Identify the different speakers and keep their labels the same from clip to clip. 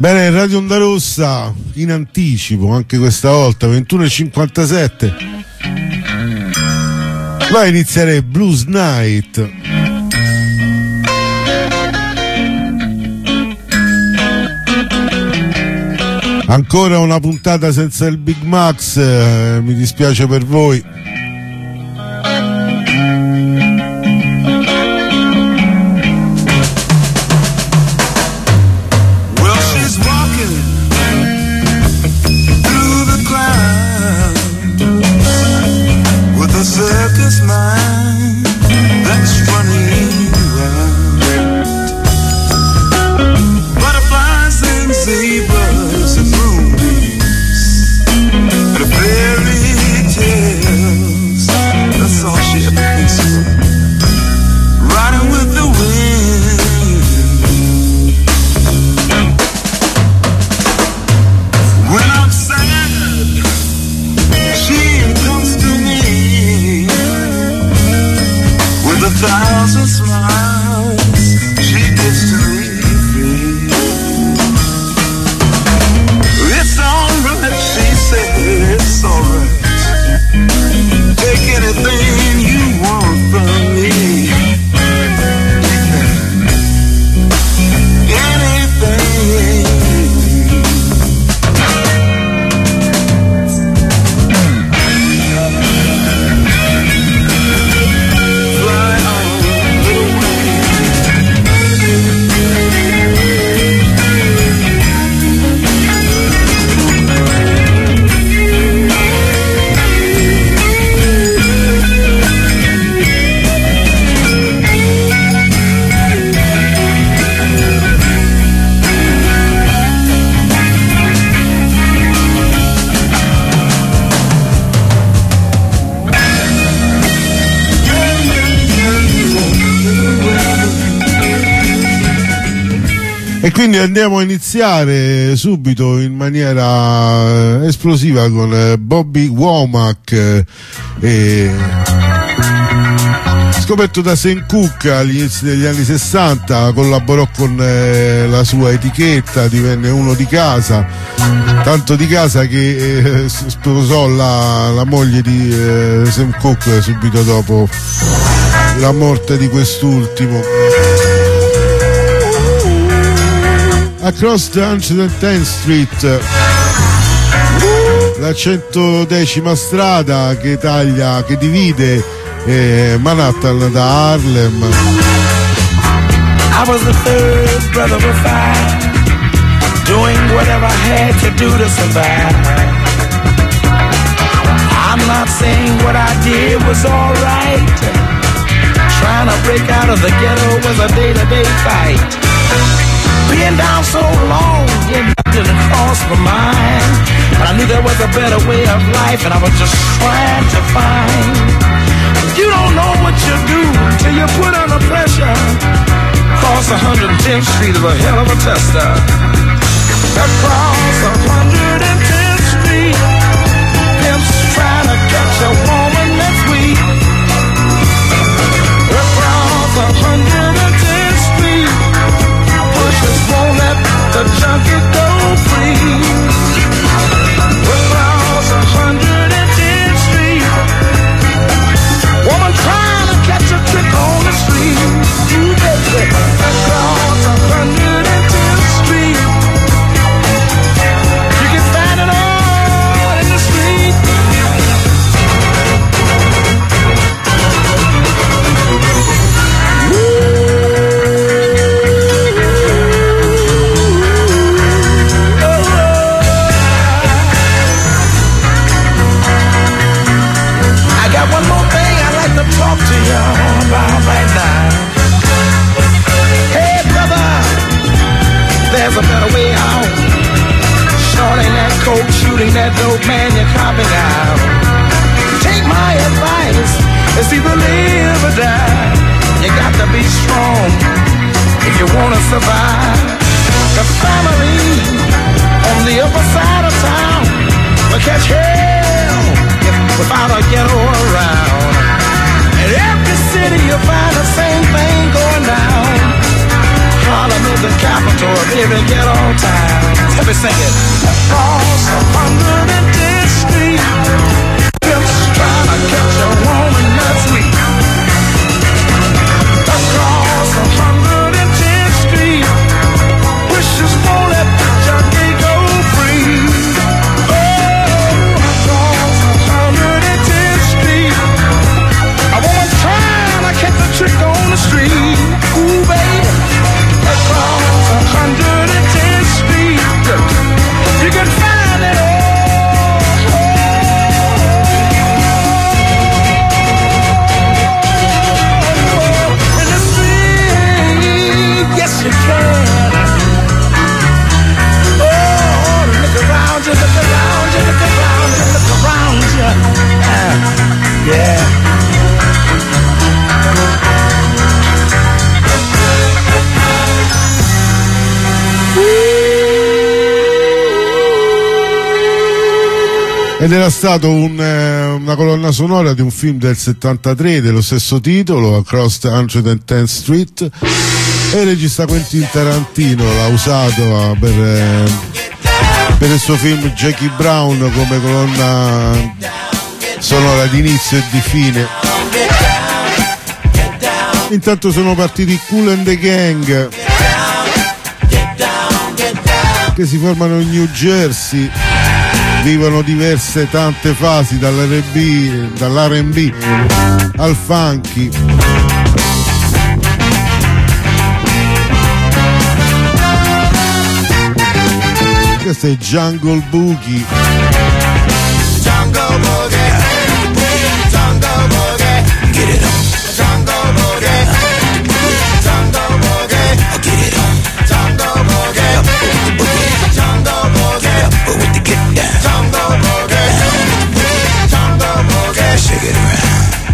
Speaker 1: Bene, Radio Onda Rossa in anticipo anche questa volta, 21:57. Va a iniziare Blues Night. Ancora una puntata senza il Big Max, mi dispiace per voi. E quindi andiamo a iniziare subito in maniera esplosiva con Bobby Womack, scoperto da Sam Cooke agli inizi degli anni 60, collaborò con la sua etichetta, divenne uno di casa, tanto di casa che sposò la moglie di Sam Cooke subito dopo la morte di quest'ultimo. Across the 110th Street, la 110ª strada che divide Manhattan da Harlem.
Speaker 2: I was the third brother of five, doing whatever I had to do to survive. I'm not saying what I did was alright. Trying to break out of the ghetto was a day-to-day fight. Being down so long, it didn't cross my mind. But I knew there was a better way of life, and I was just trying to find. You don't know what you do till you put under pressure. Cross 110th Street is a hell of a tester. Across 110th Street, pimps trying to catch a woman that's weak. Across 110th Street, pushers won't let the junkie go free. Across 110th Street, woman trying to catch a trick on the street. You baby, across 110th Street, you can find it all in the street. Talk to y'all about right now. Hey brother, there's a better way out. Shorting that coke, shooting that dope, man, you're copping out. Take my advice, it's either live or die. You got to be strong if you want to survive. The family on the upper side of town will catch hell without a ghetto around. In every city you'll find the same thing going down. Harlem is the capital of every ghetto town. Let me sing it. Across 110th Street, pimps trying to catch a woman that's sweet. Across 110th Street, wishes for that picture they go free. Oh, across 110th Street, a woman trying to catch a trick on the street. Ooh, baby, across 110th Street, you can find it all. In the street, yes you can. Oh, look around you, look around you, look around you, look around you. Yeah.
Speaker 1: Ed era stato una colonna sonora di un film del 73 dello stesso titolo, Across 110th Street, e il regista Quentin Tarantino l'ha usato per il suo film Jackie Brown come colonna sonora di inizio e di fine. Intanto sono partiti Kool and the Gang, che si formano in New Jersey, vivono tante fasi, dall'R&B al funky. Questo è Jungle Boogie.
Speaker 3: Jungle Boogie, Jungle Boogie, get it on. Jungle Boogie, Jungle Boogie, get it on. Jungle Boogie, Jungle Boogie, with the get down. Jungle Boogie, Jungle Boogie, shake it around.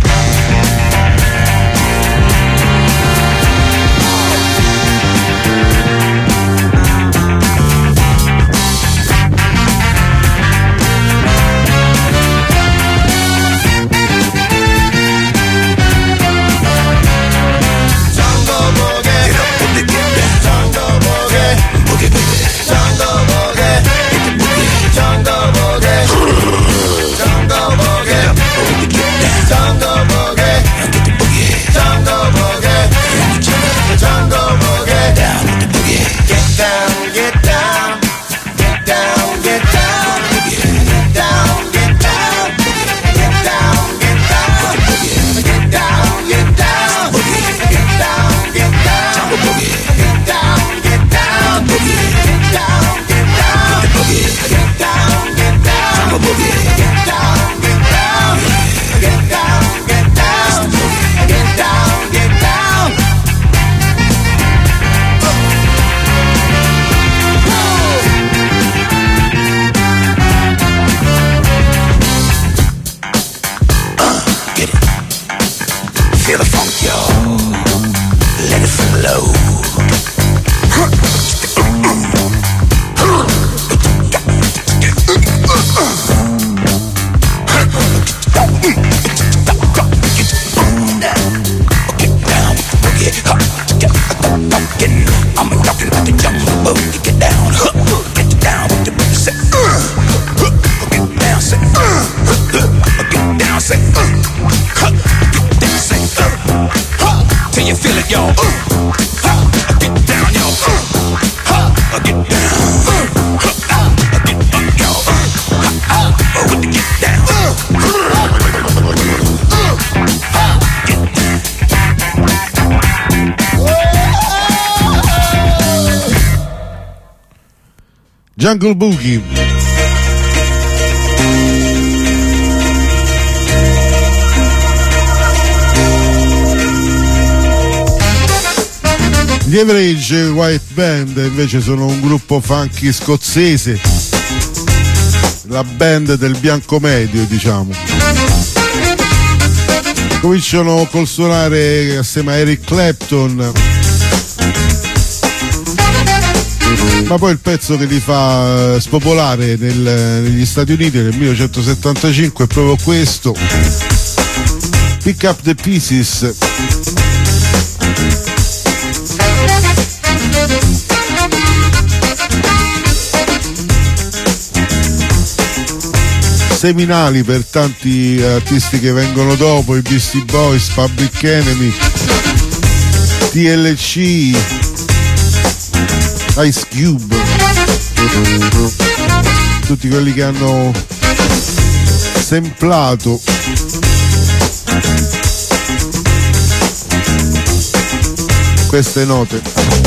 Speaker 1: Jungle Boogie. Gli Average White Band invece sono un gruppo funky scozzese, la band del bianco medio, diciamo. Cominciano col suonare assieme a Eric Clapton, ma poi il pezzo che li fa spopolare negli Stati Uniti nel 1975 è proprio questo, Pick Up the Pieces. seminali per tanti artisti che vengono dopo, i Beastie Boys, Public Enemy, TLC, Ice Cube, tutti quelli che hanno semplato queste note.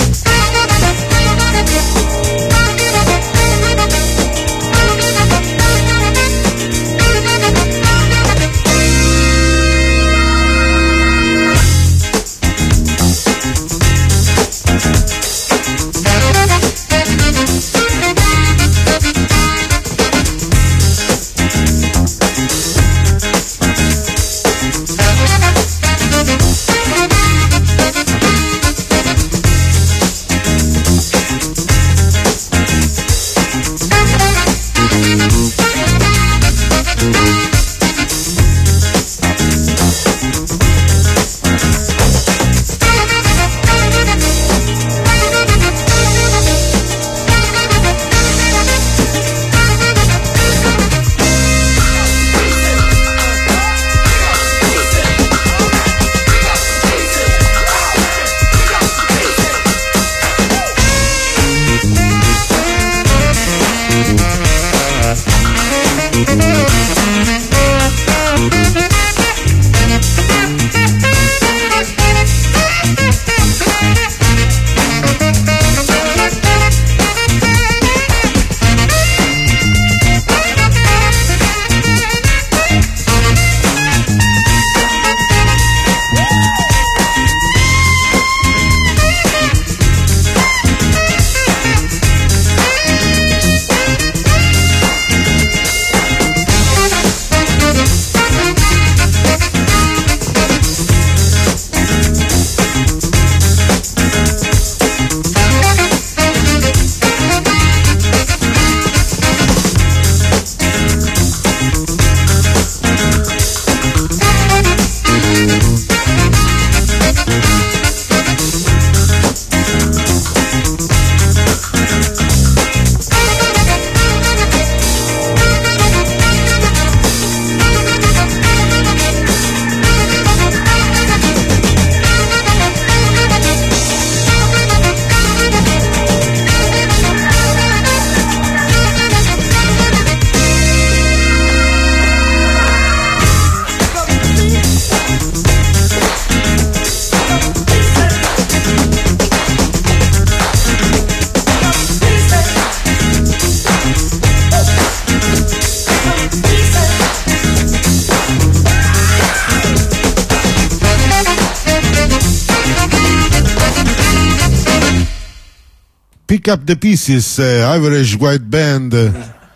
Speaker 1: Pick Up the Pieces, Average White Band,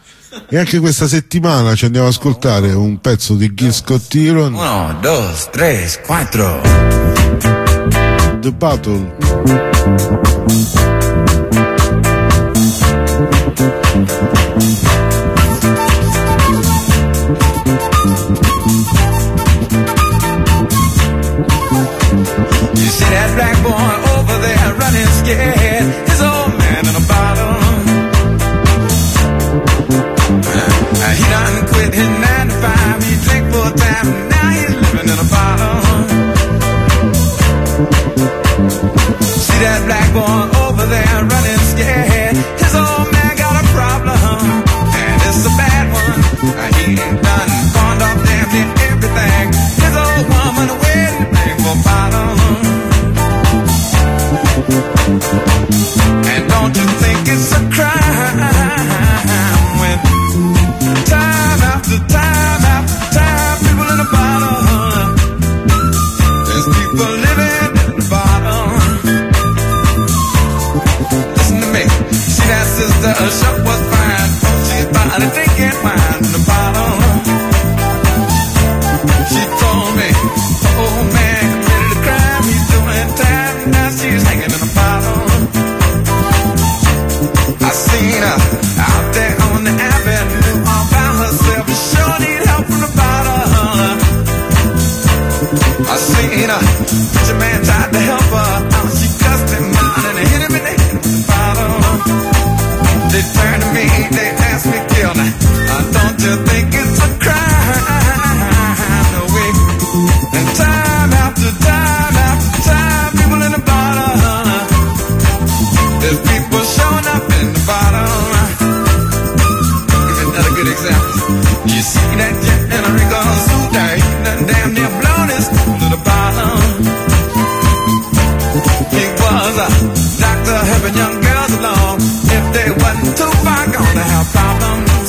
Speaker 1: e anche questa settimana ci andiamo ad ascoltare un pezzo di Gil Scott-Heron,
Speaker 3: 1, 2, 3, 4.
Speaker 1: The Battle.
Speaker 3: You see that black boy over there running scared, his old man in a bottle. He done quit his 9 to 5, he drink full time, now he's living in a bottle. See that black boy over there running scared, his old man got a problem, and it's a bad one. He done pawned off damn near everything, his old woman waiting for a bottle. And don't you think it's a crime when time after time after time people in a bottle, there's people living in the bottle. Listen to me, see that sister, her shop was fine, oh she's about to drink and wine in the bottle. She told me, oh man, ready to cry, he's doing time, now she's hanging in a bottle. I seen her out there on the avenue all by herself, sure need help from the bottle. I seen her, preacher man tried to help her, she cussed him out and hit him in the head with the bottle. They turned to me, they asked me, Gil, don't you think it's was a doctor helping young girls along. If they wasn't too far gone to have problems.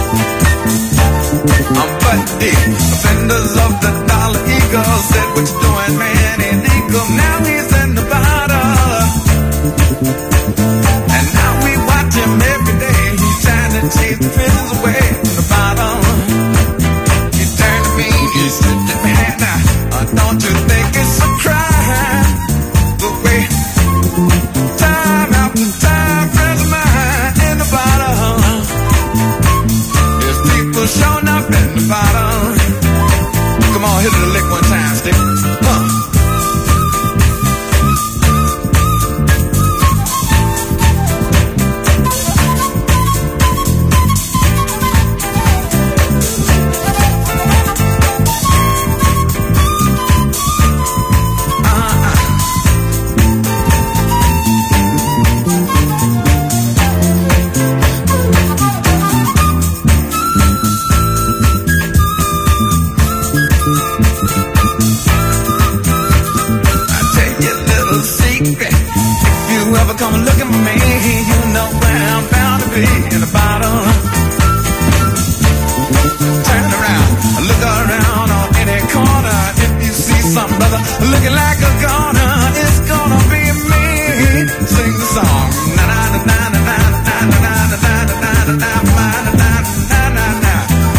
Speaker 3: But the offenders of the Dollar Eagle said, what you doing, man, illegal. Now he's in the bottle. And now we watch him every day. He's trying to chase the pills away from the bottle. He turned to me, he said, man, don't you think it's a crime? The way time after time, friends of mine in the bottle. There's people showing up in the bottle. Come on, hit it a lick one time, stick. Come looking for me, you know where I'm bound to be, in the bottle. Turn around, look around on any corner. If you see some brother looking like a goner, it's gonna be me. Sing the song. Na na na na na na na na na na na na na na na na.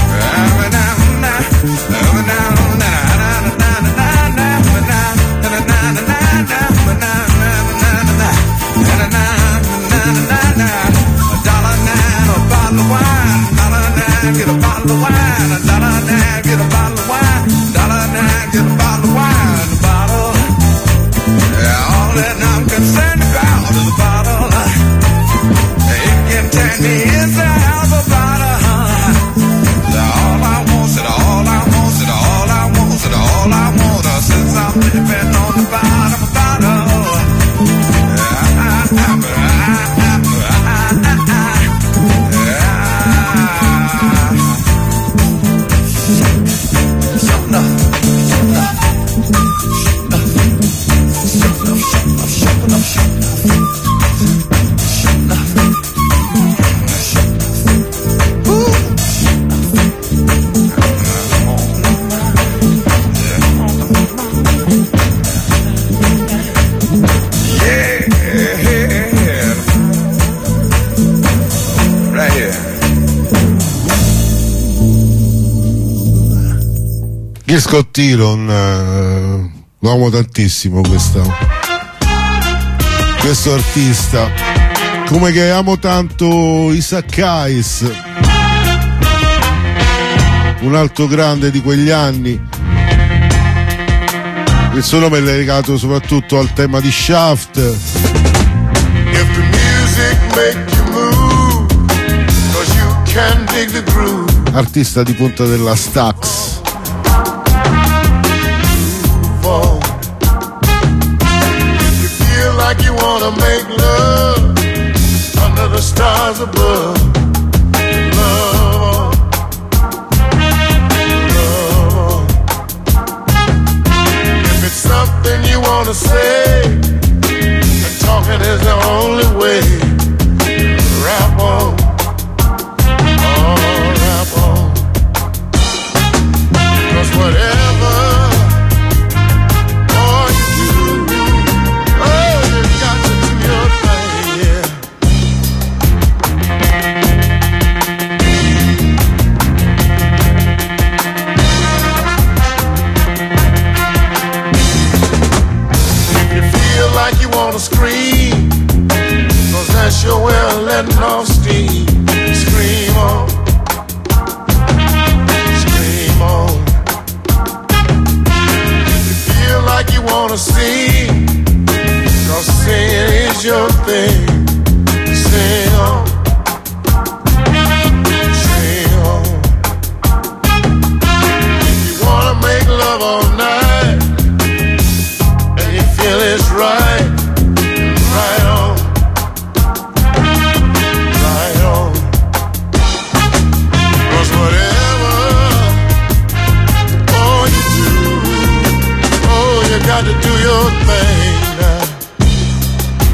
Speaker 3: Get a bottle of wine, $1.09, get a bottle of wine, $1.09, get a bottle of wine, the bottle. Yeah, all that I'm concerned about is a bottle. It can turn me inside out of a bottle. All I want, said all I want, said all I want, said all I want, since I'm living on the bottom of a bottle.
Speaker 1: Scott Iron, lo amo tantissimo questo artista, come che amo tanto Isaac Hayes, un altro grande di quegli anni. Il suo nome è legato soprattutto al tema di Shaft.
Speaker 4: If the music make you move, 'cause you can dig the groove.
Speaker 1: Artista di punta della Stax.
Speaker 4: Like you wanna make love under the stars above. Love, love. If it's something you wanna say, and talking is the only way. Rap on, oh, rap on. 'Cause whatever scream, 'cause that's your way of letting off steam. Scream on, scream on. If you feel like you wanna sing, 'cause singing is your thing. Sing on, sing on. If you wanna make love all night, and you feel it's right, right on, right on. 'Cause whatever, oh you do, oh you got to do your thing now.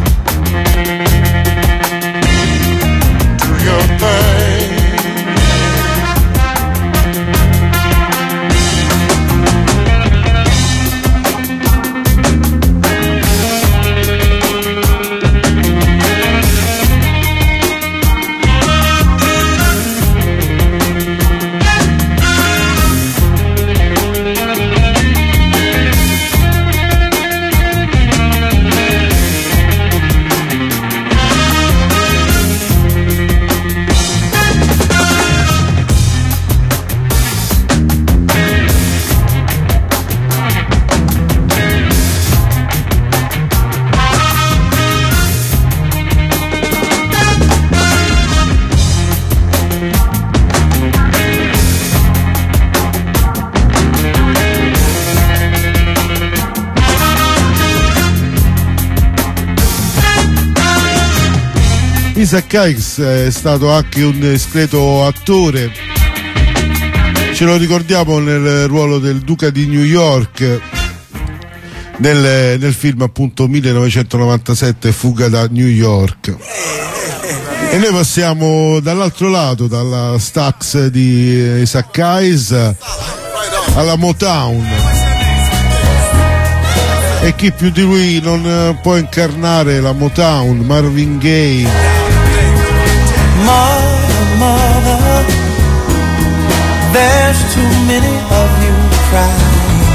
Speaker 1: Isaac Hayes è stato anche un discreto attore, ce lo ricordiamo nel ruolo del Duca di New York nel film appunto 1997 Fuga da New York. E noi passiamo dall'altro lato, dalla Stax di Isaac Hayes alla Motown, e chi più di lui non può incarnare la Motown, Marvin Gaye.
Speaker 2: Mother, mother, there's too many of you crying.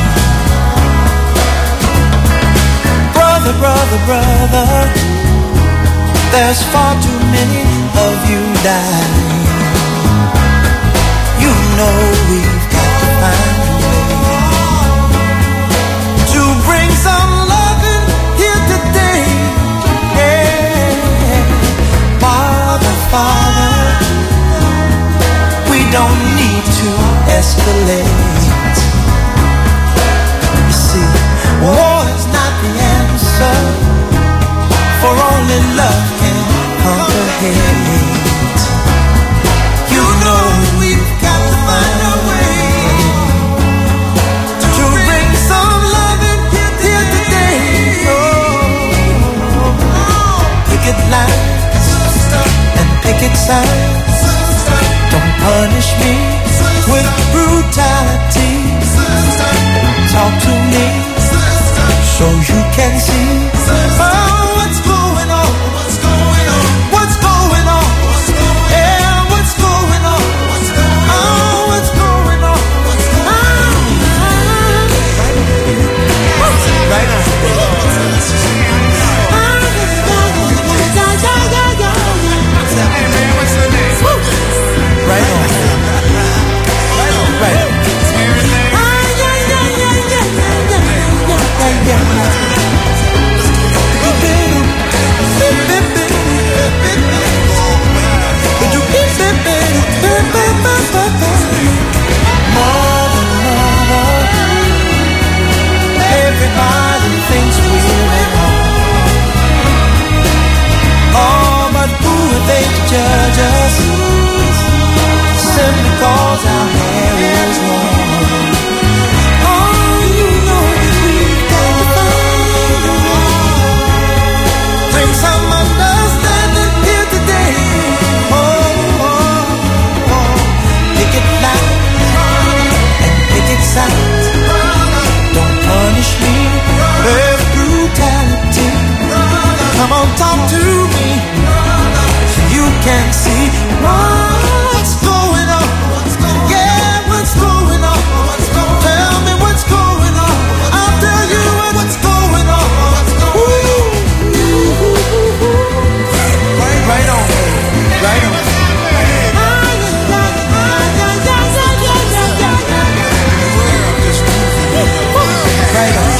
Speaker 2: Brother, brother, brother, there's far too many of you dying. You know we've got to find a way to bring some loving here today. Yeah. Father, Father, we don't need to escalate. You see, war is not the answer, for only love can conquer hate. You know we've got to find a way to bring some love in here today. Oh, picket lines and picket signs, don't punish me with brutality. Talk to me so you can see. Oh, what's going on? What's going on? What's going on? What's going on? Yeah, what's going on? What's going on? Oh, what's going on? What's going on? Right now. Right on. Right on. Everybody thinks we're at home. Oh, but who are they to judge us? Simply cause our hair is long. Oh, you know that we've got to find a way. Bring some understanding here today. Oh, oh, oh. Picket lines and picket signs, don't punish me with brutality. Come on, talk to me so you can see what's going on. Yeah, what's going on? Tell me what's going on. I'll tell you what's going on. Ooh. Right on, right on. Right on.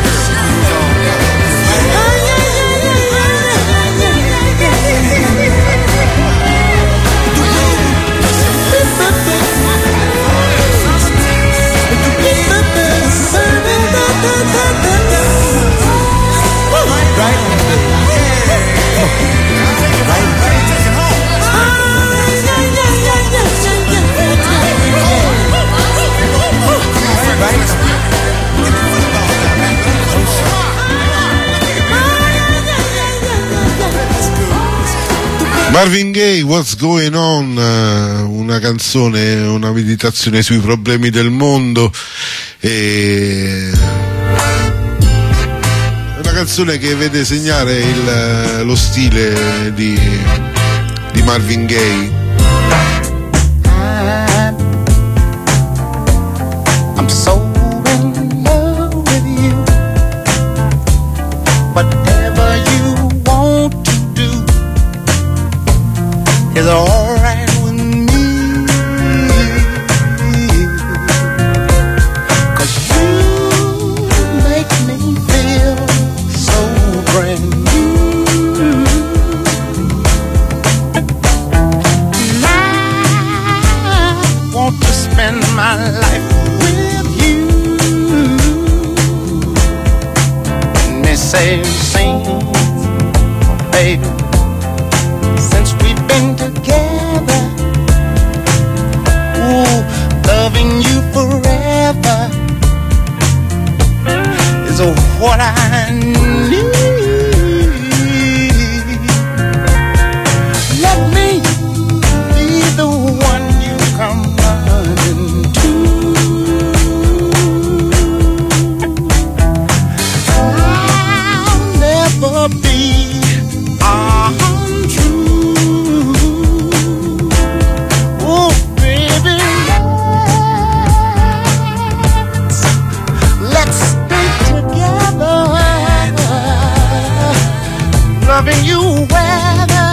Speaker 1: Marvin Gaye, What's Going On, una canzone, una meditazione sui problemi del mondo, e una canzone che vede segnare lo stile di Marvin Gaye.
Speaker 2: I'm so in love with you. Whatever you want to do is alright with me, 'cause you make me feel so brand new. And I want to spend my life with you. And they say, sing, baby,
Speaker 3: loving you forever is what I need. Let me be the one you come running to. I'll never be untrue. Oh, baby, let's stay together, loving you weather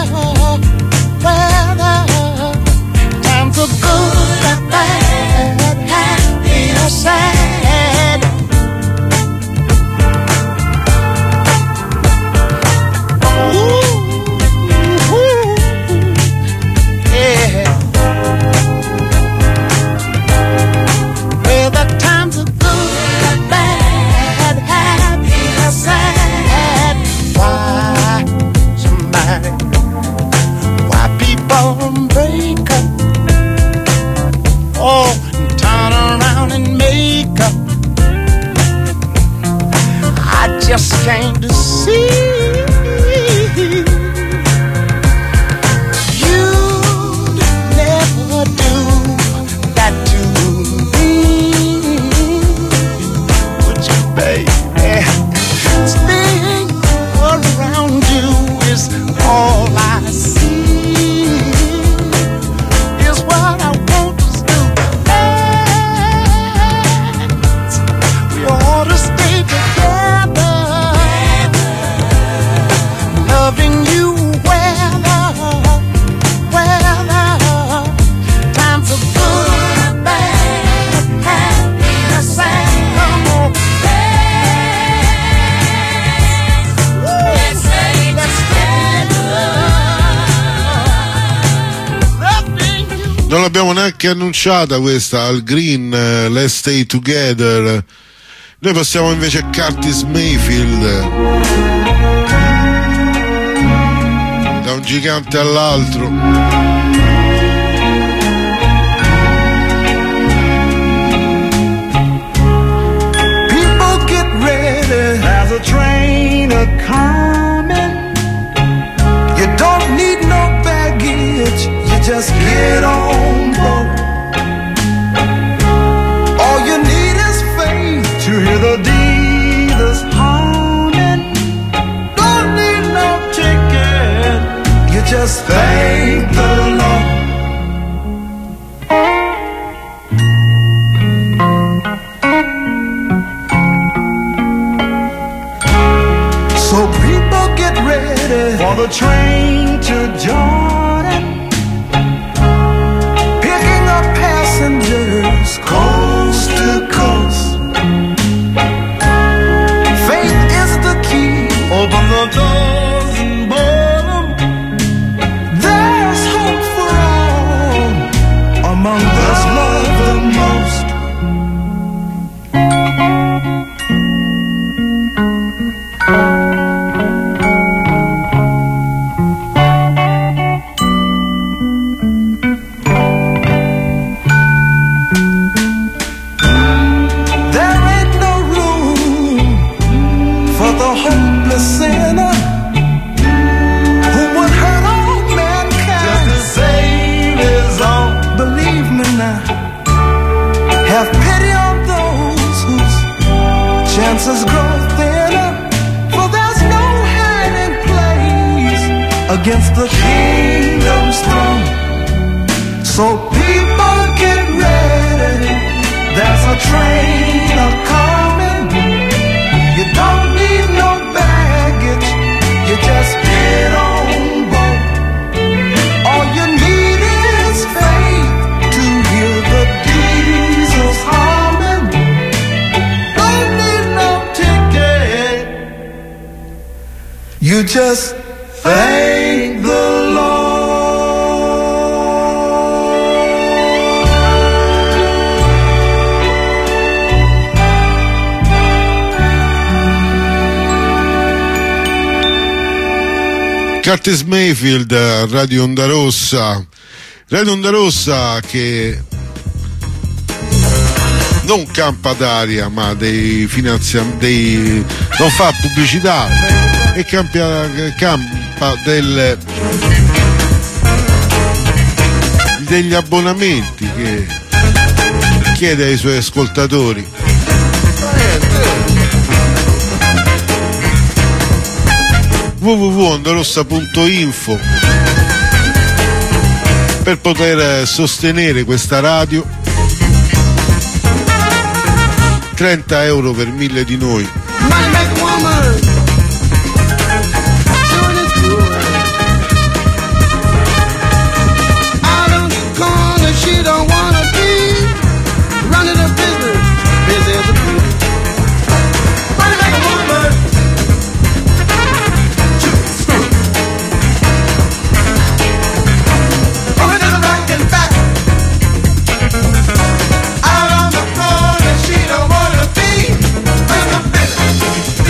Speaker 3: times are good and bad, happy or sad. Ooh, yeah. Well, the times are good and bad, happy or sad. Why people break up? Oh, and turn around and make up. I just came to see you'd never do that to me, would you, baby? Staying around you is all I see, is what I want to do. We ought to stay together, loving you weather times are good, bad, happy or sad. Come on, let's stay together.
Speaker 1: Non l'abbiamo neanche annunciata questa al Green, Let's Stay Together. Noi passiamo invece a Curtis Mayfield, da un gigante all'altro.
Speaker 2: People get ready, there's a train a-coming. You don't need no baggage, you just get on board. All you need is faith to hear the dealers humming. Don't need no ticket, you just thank the Lord. So people get ready for the train to Jordan, picking up passengers coast to coast. Faith is the key, open the doors and board 'em. There's hope for all among those loved the most. There ain't no room for the hopeless sinner who would hurt all mankind just to save his own. Believe me now, have pity on those whose chances grow thinner, for there's no hiding place against the kingdom's throne. So people get ready, there's a train a-coming. You don't need no baggage, you just get on board. All you need is faith to hear the diesels humming. Don't need no ticket, you just thank the Lord.
Speaker 1: Curtis Mayfield, Radio Onda Rossa. Radio Onda Rossa che non campa d'aria, ma dei finanziamenti, non fa pubblicità e campa degli abbonamenti che chiede ai suoi ascoltatori. www.ondorossa.info per poter sostenere questa radio. 30 euro per 1000 di noi.
Speaker 3: She don't wanna be running a business, busy as a bee. Money like a woman. Over to the right and back. Out on the floor and she don't wanna be running a business.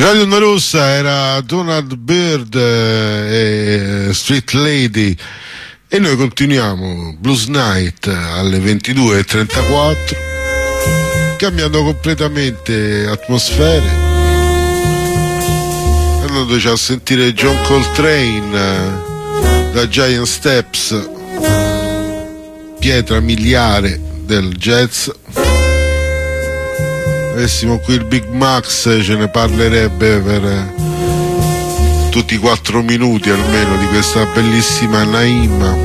Speaker 1: Radio Onda Rossa era Donald Byrd e Street Lady, e noi continuiamo Blues Night alle 22:34, cambiando completamente atmosfere, andandoci a sentire John Coltrane da Giant Steps, pietra miliare del jazz. Avessimo qui il Big Max, ce ne parlerebbe per tutti i 4 minuti almeno di questa bellissima Naima.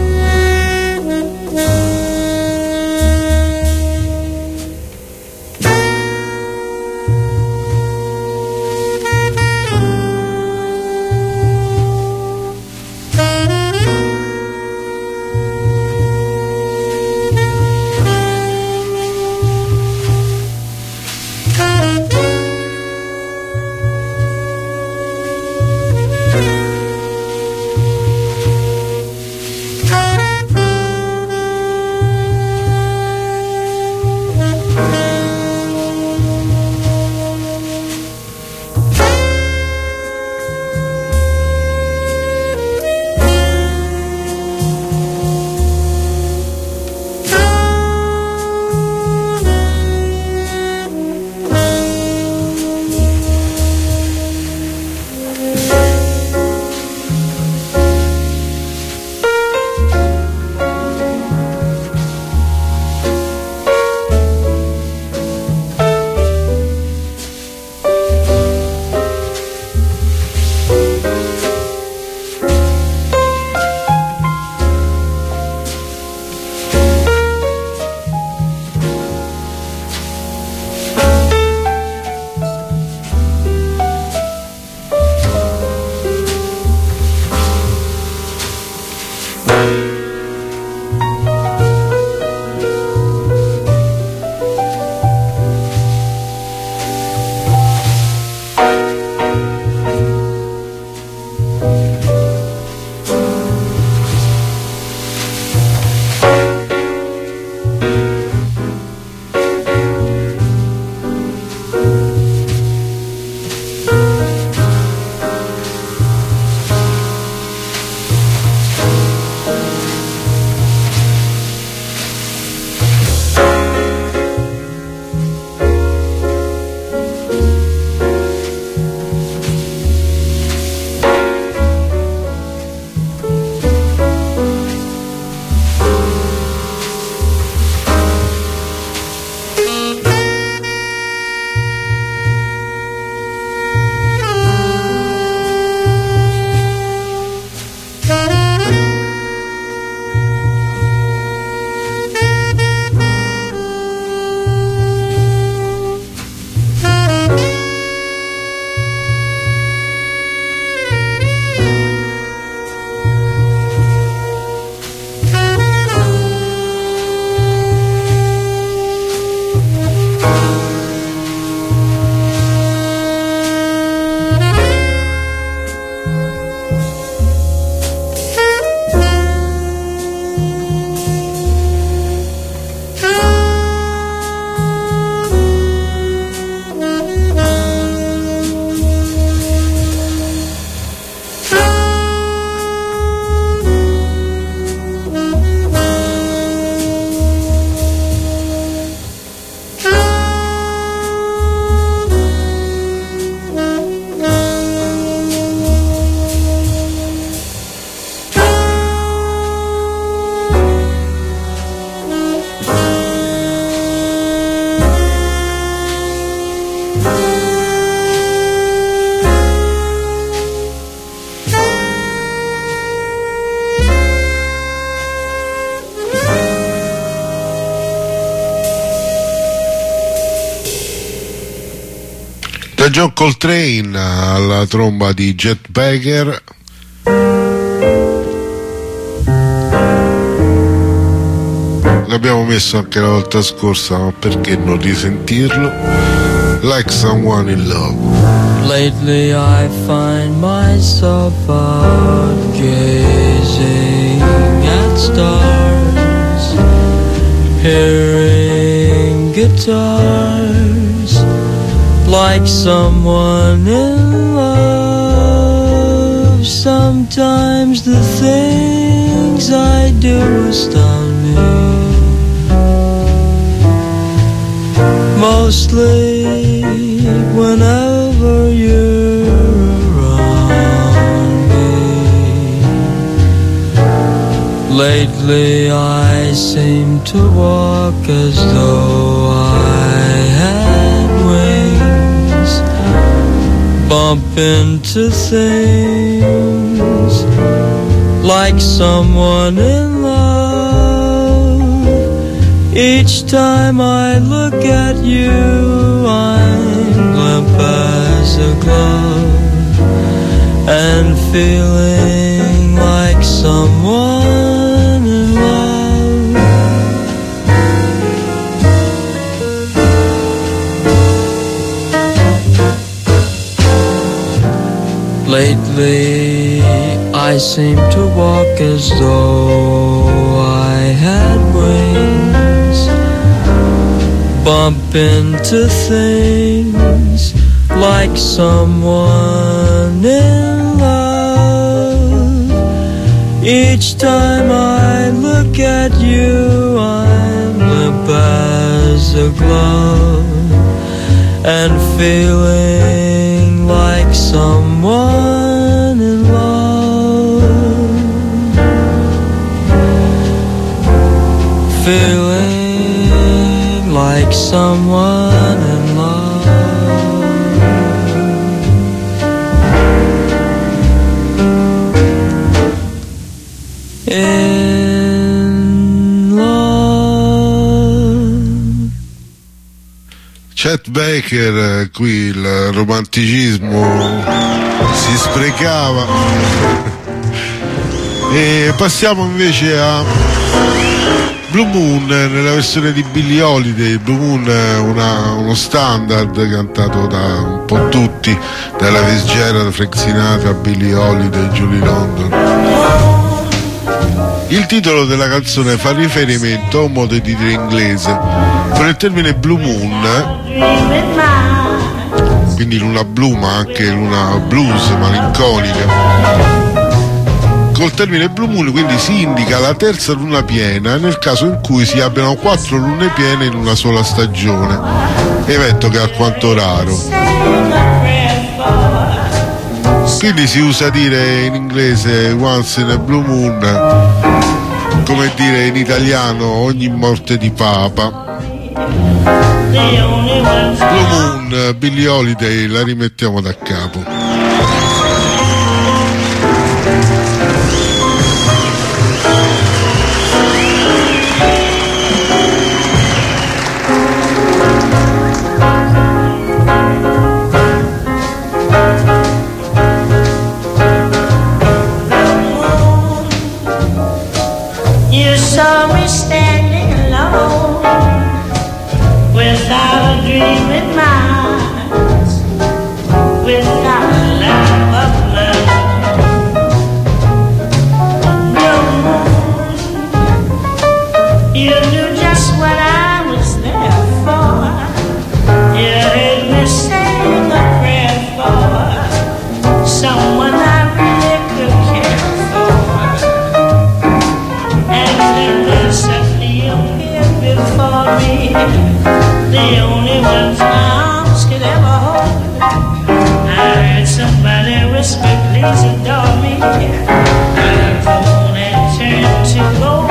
Speaker 1: John Coltrane alla tromba di Chet Baker. L'abbiamo messo anche la volta scorsa, ma perché non risentirlo? Like Someone in Love.
Speaker 5: Lately I find myself out gazing at stars, hearing guitars, like someone in Sometimes the things I do astound me. Mostly whenever you're around me. Lately I seem to walk as though I had wings, bump into things like someone in love. Each time I look at you, I'm limp as a glove and feeling like someone in love. Lately I seem to walk as though I had wings, bump into things like someone in love. Each time I look at you, I'm limp as a glove and feeling like someone in love. Feeling like someone in love. In love.
Speaker 1: Chet Baker, qui il romanticismo si sprecava. E passiamo invece a Blue Moon nella versione di Billie Holiday. Blue Moon è uno standard cantato da un po' tutti, dalla Fitzgerald, Frank Sinatra, Billie Holiday, Julie London. Il titolo della canzone fa riferimento a un modo di dire inglese con il termine Blue Moon, quindi luna blu ma anche luna blues malinconica. Col termine Blue Moon quindi si indica la terza luna piena nel caso in cui si abbiano 4 lune piene in una sola stagione, evento che è alquanto raro. Quindi si usa dire in inglese once in a blue moon, come dire in italiano ogni morte di papa. Blue Moon, Billie Holiday, la rimettiamo da capo.
Speaker 6: You saw me standing alone without a dream in mind, without a love of love. No, you knew just what I was there for. You heard me saying a prayer for someone I really could care for. Suddenly appeared before me, the only one my arms could ever hold. I heard somebody whisper, please adore me. I phone and turned to gold.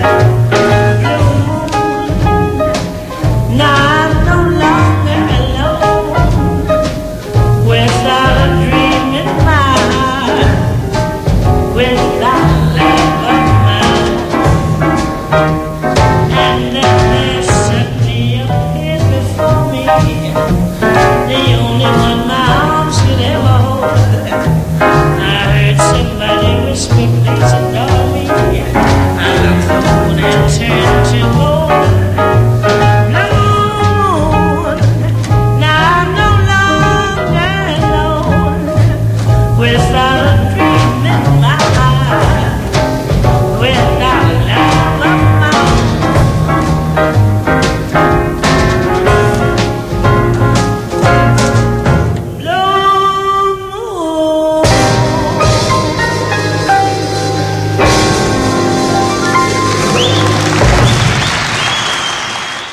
Speaker 6: Now I'm no longer alone, without a dream in mind, without love of mine. And then there suddenly appeared before me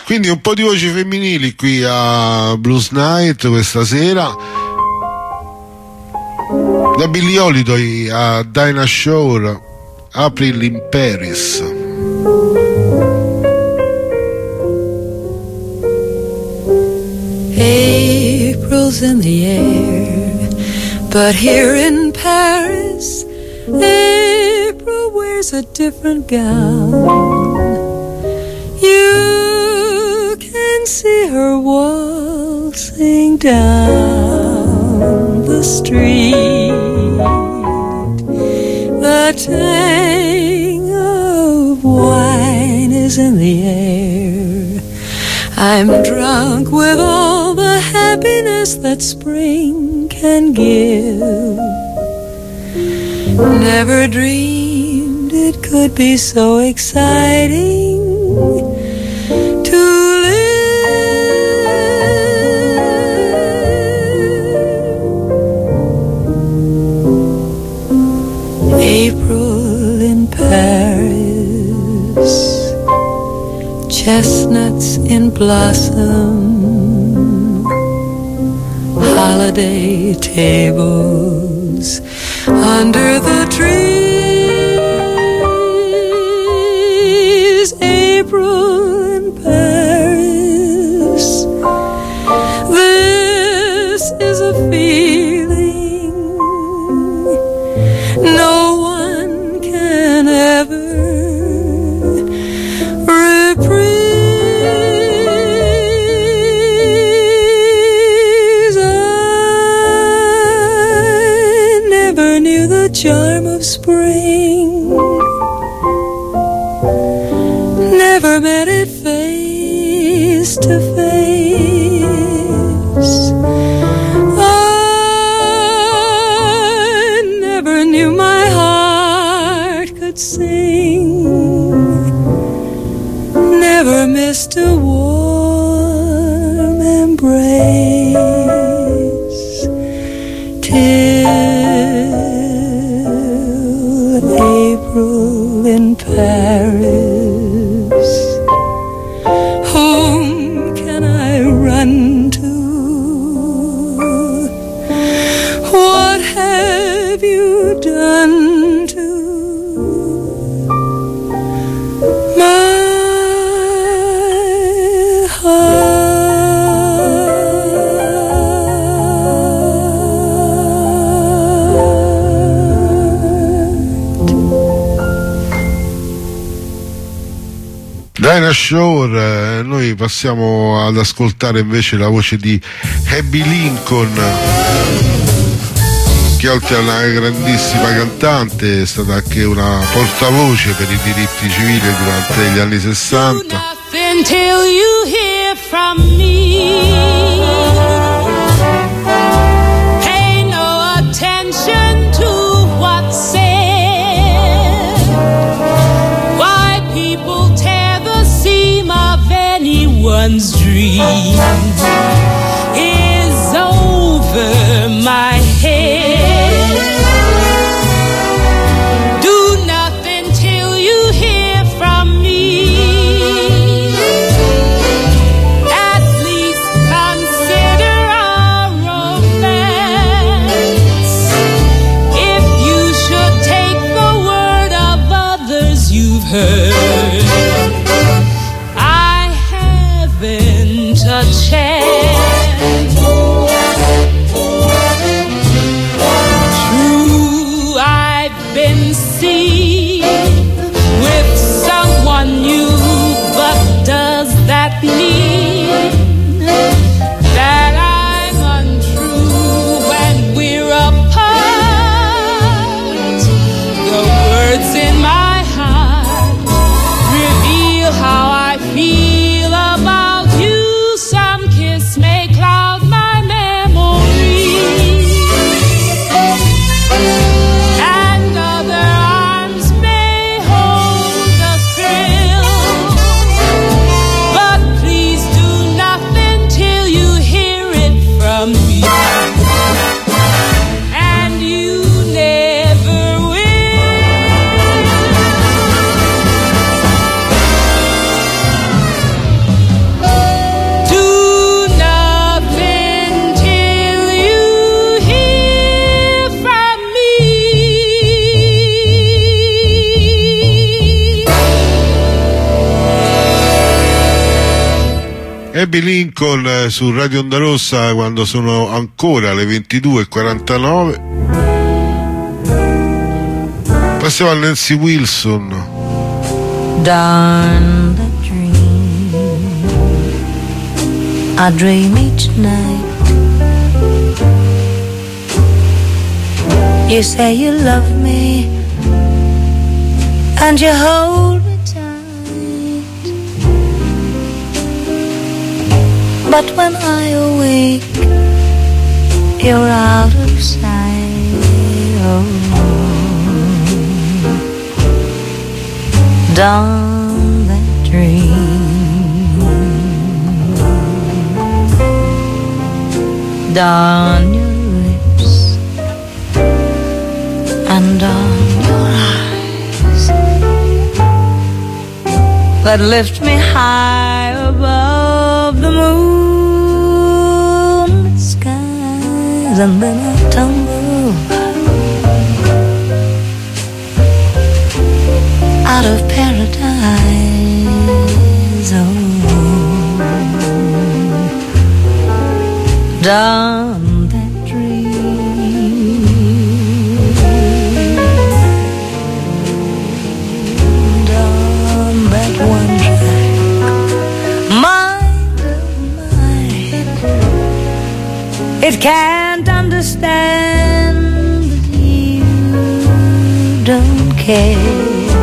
Speaker 1: Quindi un po' di voci femminili qui a Blues Night questa sera. Da Billie Holiday a Dinah Shore, April in Paris.
Speaker 7: April's in the air, but here in Paris, April wears a different gown. You can see her waltzing down the street. The tang of wine is in the air. I'm drunk with all the happiness that spring can give. Never dreamed it could be so exciting to live. April in Paris, chestnuts in blossom, holiday tables under the trees. April in Paris, this is a feeling no one can ever reprise. I never knew the charm of spring, never met it face to face. I never knew my heart could sing, never missed a warm embrace till April in Paris. Whom can I run to? What have you done to my
Speaker 1: Dinah Shore. Noi passiamo ad ascoltare invece la voce di Abby Lincoln, che oltre a una grandissima cantante è stata anche una portavoce per i diritti civili durante gli anni 60.
Speaker 8: Until you hear from me, pay no attention to what's said. Why people tear the seam of anyone's dream is over my head. Do nothing till you hear from me. At least consider our romance. If you should take the word of others you've heard, I haven't a chance. True, I've been seen with someone new, but does that mean that I'm untrue when we're apart? The words in my heart reveal how I feel about you. Some kids
Speaker 1: Abby Lincoln su Radio Onda Rossa quando sono ancora le 22:49. Passiamo a Nancy Wilson.
Speaker 9: Darn the dream I dream each night. You say you love me and you hold me tight, but when I awake you're out of sight. Oh, dawn that dream, dawn your lips and on your eyes that lift me high above the moonlit skies, and then I tumble out of paradise. Oh, dawn that dream, dawn that one track mind of mine. It can't understand that you don't care.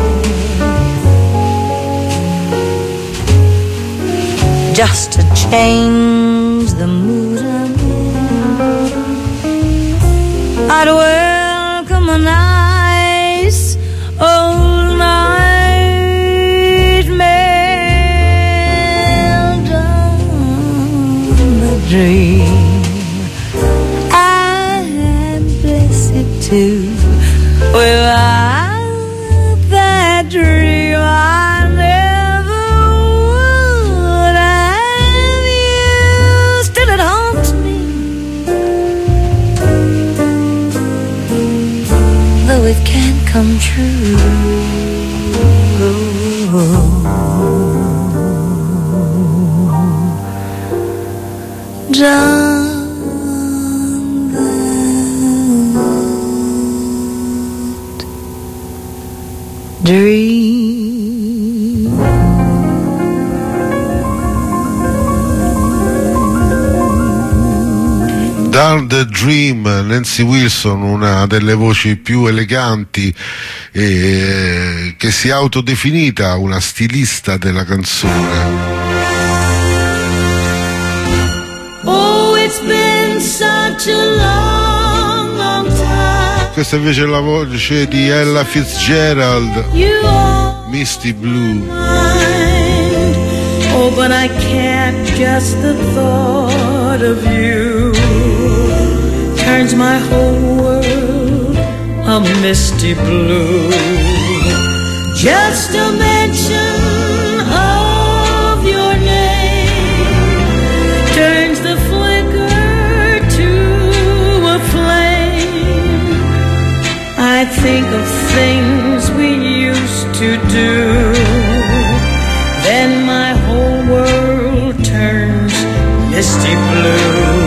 Speaker 9: Just to change the mood I'm in, I'd welcome a nice old nightmare. Dawn the dream I had blessed too. Without that dream I never would have you. Still it haunts me, though it can't come true. Dawn that dream.
Speaker 1: Dawn the Dream, Nancy Wilson, una delle voci più eleganti che si è autodefinita una stilista della canzone.
Speaker 6: Oh, it's been such a long, long time.
Speaker 1: Questa invece è la voce di Ella Fitzgerald,
Speaker 6: You are
Speaker 1: Misty Blue.
Speaker 6: mine. Oh, but I can't, just the thought of you turns my whole world a misty blue. Just a mention of your name turns the flicker to a flame. I think of things we used to do, then my whole world turns misty blue.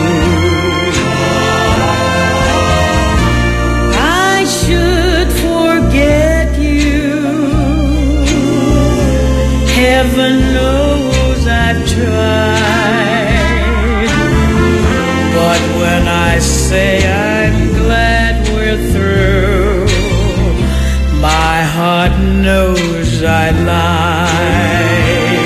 Speaker 6: I should forget you, heaven knows I've tried, but when I say I'm glad we're through, my heart knows I lied.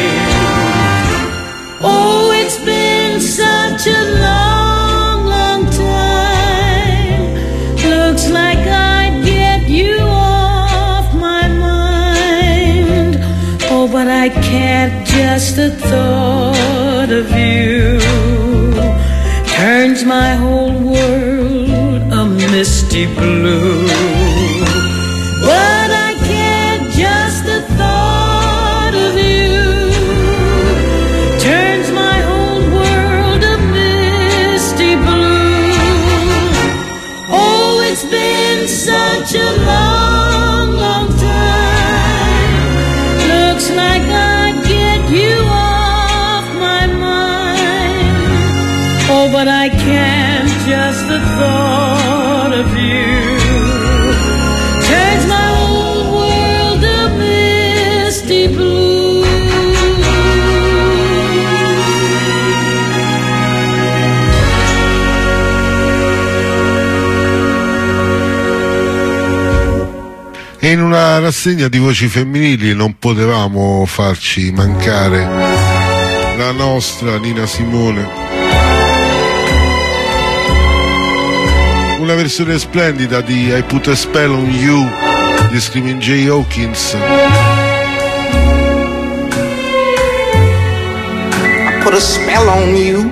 Speaker 6: Oh, it's been such a long, long time. Looks like I'd get you off my mind. Oh, but I can't, just the thought of you turns my whole world a misty blue. But I can't, just the thought of you turns my whole world a misty blue. Oh, it's been such a long, long time. Looks like I'd get you off my mind.
Speaker 8: just the thought of you turns my whole world a misty blue.
Speaker 1: E in una rassegna di voci femminili non potevamo farci mancare la nostra Nina Simone. Una versione splendida di I Put a Spell on You di Screaming Jay Hawkins.
Speaker 3: I put a spell on you.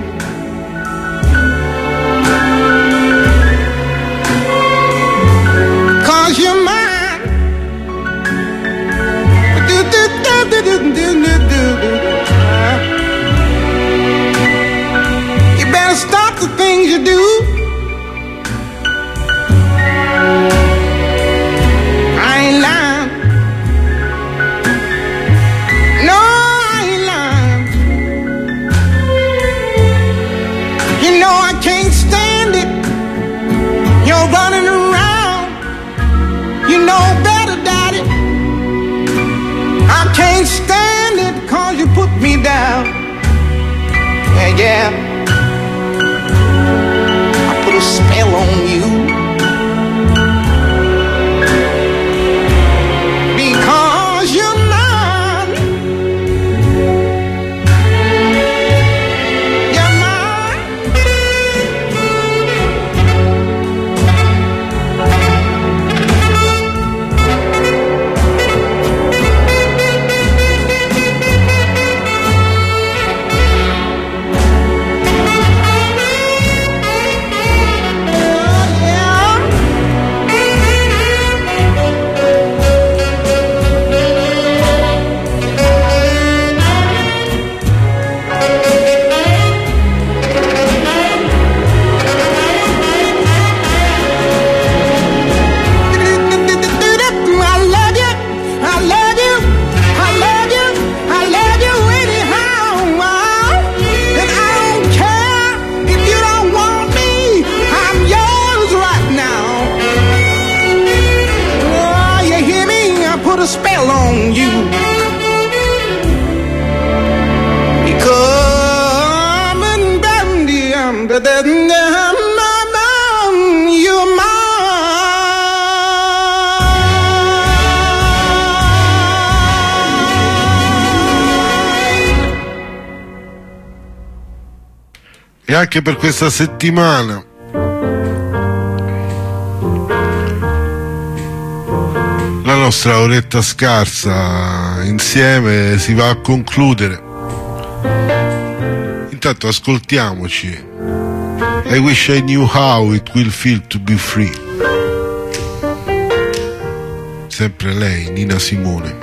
Speaker 3: Cause you're mine. You better stop the things you do. I ain't lying. No, I ain't lying. You know I can't stand it. You're running around. You know better, Daddy. I can't stand it 'cause you put me down. Yeah, yeah. I put a spell on you. Because you're mine. You're mine. A spell on you because you're mine.
Speaker 1: E anche per questa settimana la nostra oretta scarsa insieme si va a concludere. Intanto ascoltiamoci I Wish I Knew How It Will Feel to Be Free. Sempre lei, Nina Simone.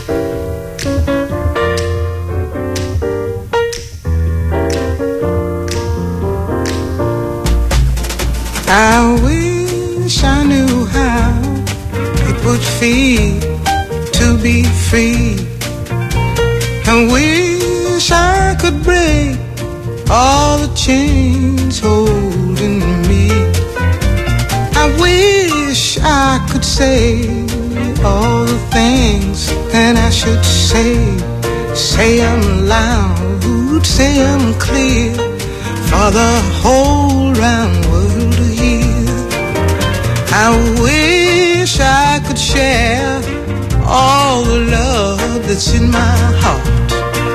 Speaker 3: I wish I knew how it would feel to be free. I wish I could break all the chains holding me. I wish I could say all the things that I should say. Say them loud, say them clear, for the whole round world to hear. I wish I could share all the love that's in my heart.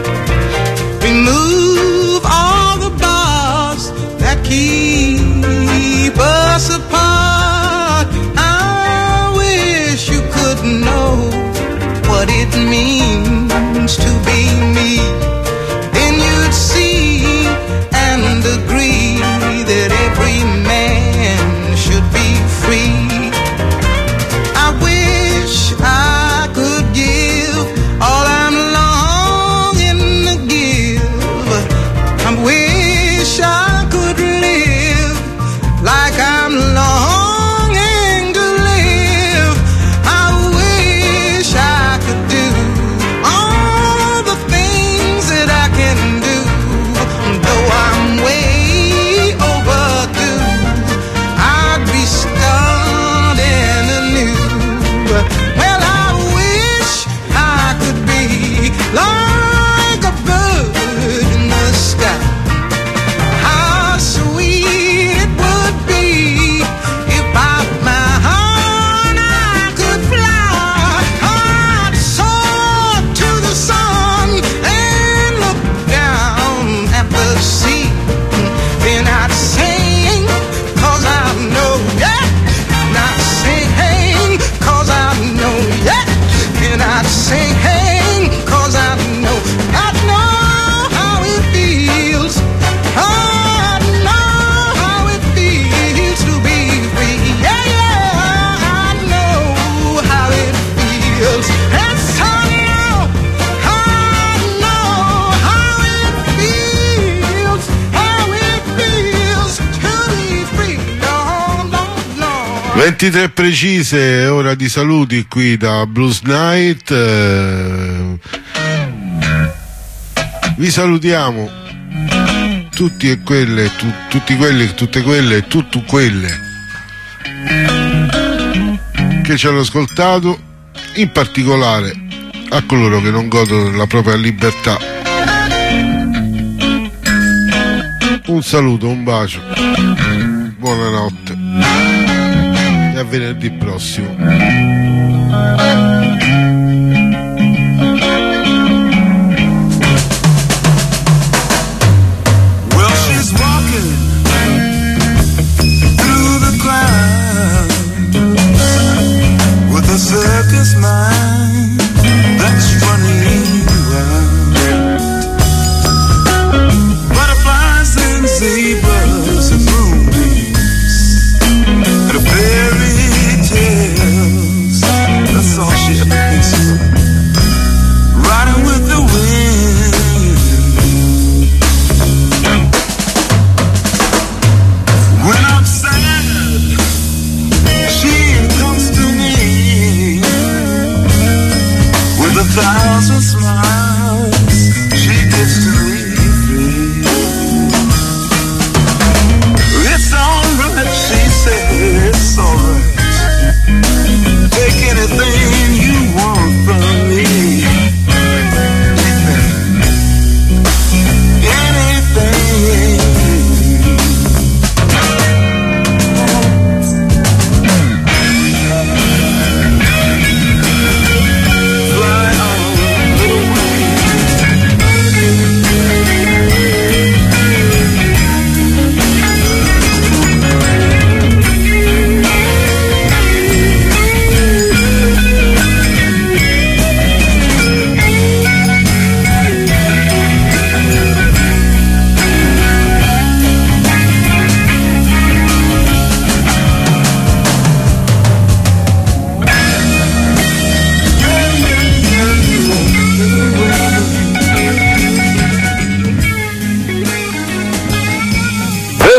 Speaker 3: Remove all the bars that keep us apart. I wish you could know what it means to be me. Then you'd see and agree that every man should be free. I wish I could give all I'm longing to give.
Speaker 1: 23 precise, ora di saluti qui da Blues Night. Vi salutiamo tutti e quelle, tutti quelli, tutte quelle, tutte quelle che ci hanno ascoltato, in particolare a coloro che non godono della propria libertà. Un saluto, un bacio, buonanotte e a venerdì prossimo.